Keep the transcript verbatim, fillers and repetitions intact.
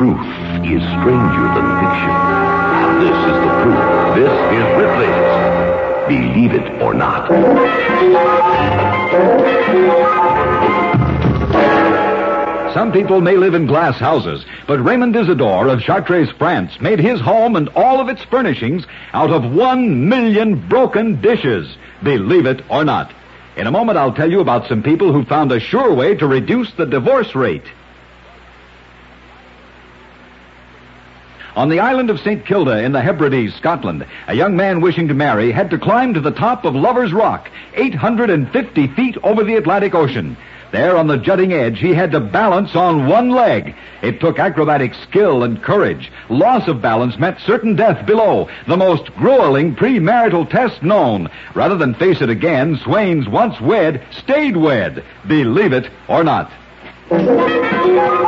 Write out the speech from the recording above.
truth is stranger than fiction. And this is the proof. This is Ripley's Believe It or Not. Some people may live in glass houses, but Raymond Isidore of Chartres, France, made his home and all of its furnishings out of one million broken dishes. Believe it or not. In a moment, I'll tell you about some people who found a sure way to reduce the divorce rate. On the island of Saint Kilda in the Hebrides, Scotland, a young man wishing to marry had to climb to the top of Lover's Rock, eight hundred fifty feet over the Atlantic Ocean. There on the jutting edge, he had to balance on one leg. It took acrobatic skill and courage. Loss of balance meant certain death below, the most grueling premarital test known. Rather than face it again, Swains, once wed, stayed wed. Believe it or not.